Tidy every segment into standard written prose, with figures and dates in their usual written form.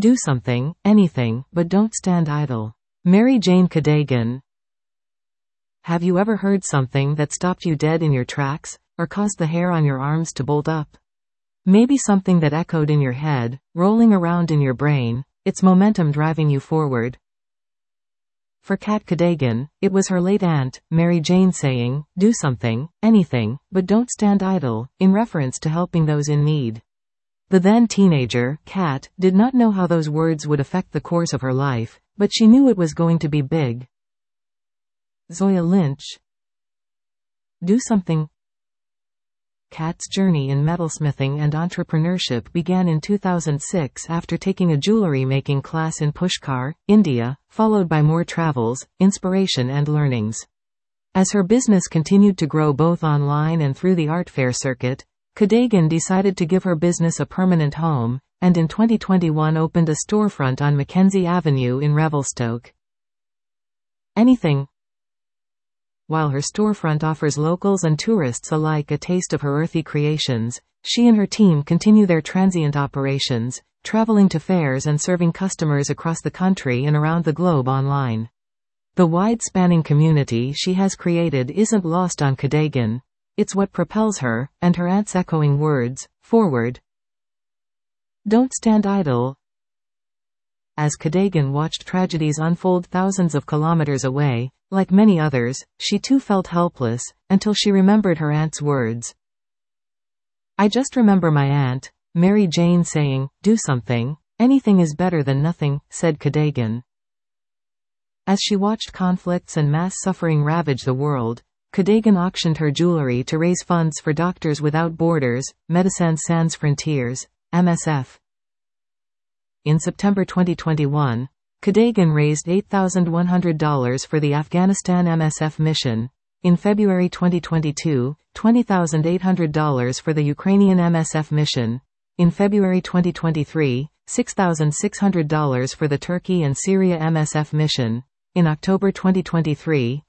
Do something, anything, but don't stand idle. Mary Jane Cadogan. Have you ever heard something that stopped you dead in your tracks, or caused the hair on your arms to bolt up? Maybe something that echoed in your head, rolling around in your brain, its momentum driving you forward. For Kat Cadogan, it was her late aunt, Mary Jane saying, "Do something, anything, but don't stand idle," in reference to helping those in need. The then teenager, Kat, did not know how those words would affect the course of her life, but she knew it was going to be big. Zoya Lynch. Do something. Kat's journey in metalsmithing and entrepreneurship began in 2006 after taking a jewelry-making class in Pushkar, India, followed by more travels, inspiration and learnings. As her business continued to grow both online and through the art fair circuit, Cadogan decided to give her business a permanent home, and in 2021 opened a storefront on Mackenzie Avenue in Revelstoke. Anything. While her storefront offers locals and tourists alike a taste of her earthy creations, she and her team continue their transient operations, traveling to fairs and serving customers across the country and around the globe online. The wide-spanning community she has created isn't lost on Cadogan. It's what propels her, and her aunt's echoing words, forward. Don't stand idle. As Cadogan watched tragedies unfold thousands of kilometers away, like many others, she too felt helpless, until she remembered her aunt's words. I just remember my aunt, Mary Jane saying, "Do something, anything is better than nothing," said Cadogan. As she watched conflicts and mass suffering ravage the world, Cadogan auctioned her jewelry to raise funds for Doctors Without Borders, Médecins Sans Frontières, MSF. In September 2021, Cadogan raised $8,100 for the Afghanistan MSF mission. In February 2022, $20,800 for the Ukrainian MSF mission. In February 2023, $6,600 for the Turkey and Syria MSF mission. In October 2023,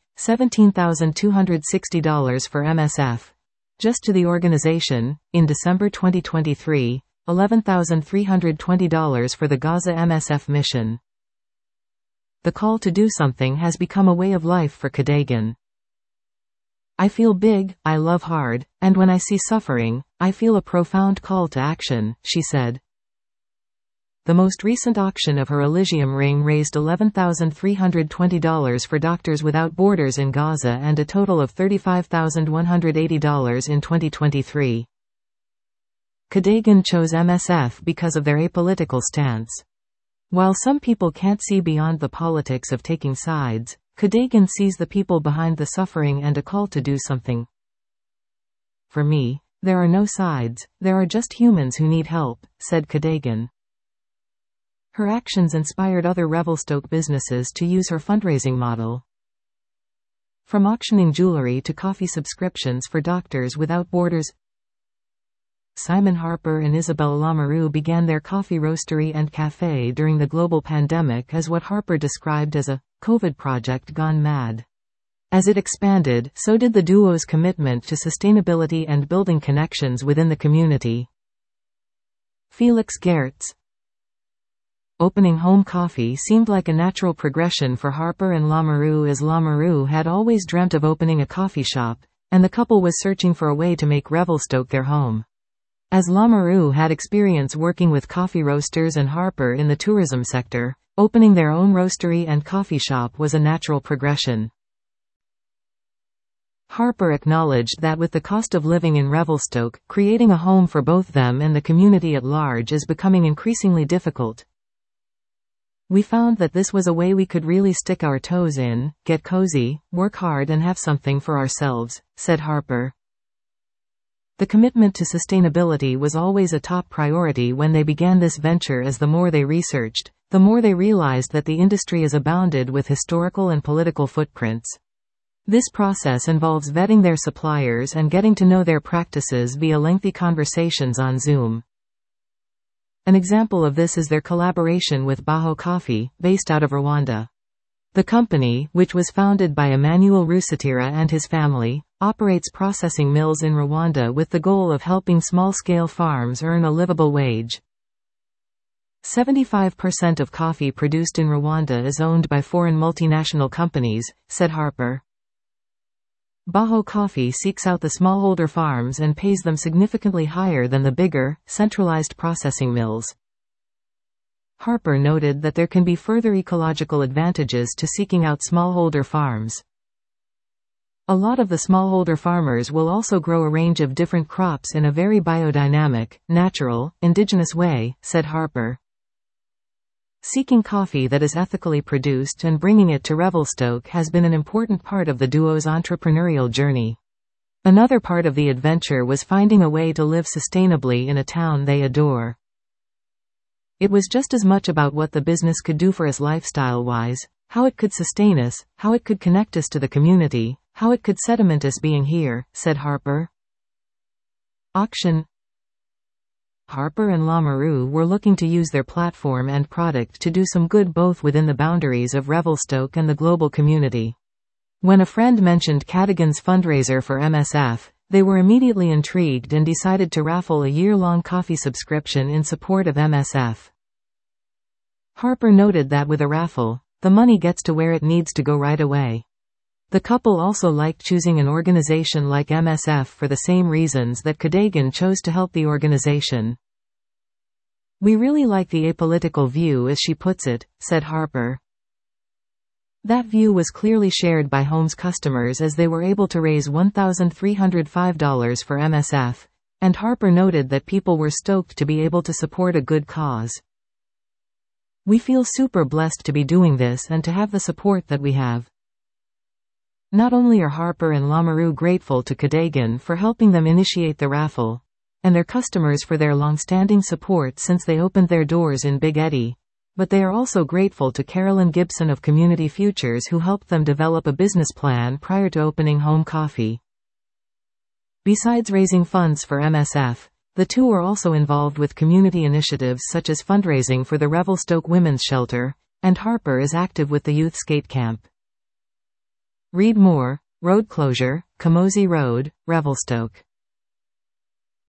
$17,260 for MSF. Just to the organization. In December 2023, $11,320 for the Gaza MSF mission. The call to do something has become a way of life for Cadogan. I feel big, I love hard, and when I see suffering, I feel a profound call to action, she said. The most recent auction of her Elysium ring raised $11,320 for Doctors Without Borders in Gaza and a total of $35,180 in 2023. Cadogan chose MSF because of their apolitical stance. While some people can't see beyond the politics of taking sides, Cadogan sees the people behind the suffering and a call to do something. For me, there are no sides, there are just humans who need help, said Cadogan. Her actions inspired other Revelstoke businesses to use her fundraising model. From auctioning jewelry to coffee subscriptions for Doctors Without Borders, Simon Harper and Isabelle Lamoureux began their coffee roastery and cafe during the global pandemic as what Harper described as a COVID project gone mad. As it expanded, so did the duo's commitment to sustainability and building connections within the community. Felix Gertz. Opening home coffee seemed like a natural progression for Harper and Lamoureux, as Lamoureux had always dreamt of opening a coffee shop, and the couple was searching for a way to make Revelstoke their home. As Lamoureux had experience working with coffee roasters and Harper in the tourism sector, opening their own roastery and coffee shop was a natural progression. Harper acknowledged that with the cost of living in Revelstoke, creating a home for both them and the community at large is becoming increasingly difficult. We found that this was a way we could really stick our toes in, get cozy, work hard and have something for ourselves, said Harper. The commitment to sustainability was always a top priority when they began this venture, as the more they researched, the more they realized that the industry is abounded with historical and political footprints. This process involves vetting their suppliers and getting to know their practices via lengthy conversations on Zoom. An example of this is their collaboration with Baho Coffee, based out of Rwanda. The company, which was founded by Emmanuel Rusatira and his family, operates processing mills in Rwanda with the goal of helping small-scale farms earn a livable wage. 75% of coffee produced in Rwanda is owned by foreign multinational companies, said Harper. Baho Coffee seeks out the smallholder farms and pays them significantly higher than the bigger, centralized processing mills. Harper noted that there can be further ecological advantages to seeking out smallholder farms. A lot of the smallholder farmers will also grow a range of different crops in a very biodynamic, natural, indigenous way, said Harper. Seeking coffee that is ethically produced and bringing it to Revelstoke has been an important part of the duo's entrepreneurial journey. Another part of the adventure was finding a way to live sustainably in a town they adore. It was just as much about what the business could do for us lifestyle-wise, how it could sustain us, how it could connect us to the community, how it could sediment us being here, said Harper. Auction. Harper and Lamoureux were looking to use their platform and product to do some good both within the boundaries of Revelstoke and the global community. When a friend mentioned Cadogan's fundraiser for MSF, they were immediately intrigued and decided to raffle a year-long coffee subscription in support of MSF. Harper noted that with a raffle, the money gets to where it needs to go right away. The couple also liked choosing an organization like MSF for the same reasons that Cadogan chose to help the organization. We really like the apolitical view, as she puts it, said Harper. That view was clearly shared by Home's customers as they were able to raise $1,305 for MSF, and Harper noted that people were stoked to be able to support a good cause. We feel super blessed to be doing this and to have the support that we have. Not only are Harper and Lamoureux grateful to Cadogan for helping them initiate the raffle, and their customers for their long-standing support since they opened their doors in Big Eddy, but they are also grateful to Carolyn Gibson of Community Futures who helped them develop a business plan prior to opening Home Coffee. Besides raising funds for MSF, the two are also involved with community initiatives such as fundraising for the Revelstoke Women's Shelter, and Harper is active with the Youth Skate Camp. Read more. Road closure, Kamosi Road, Revelstoke.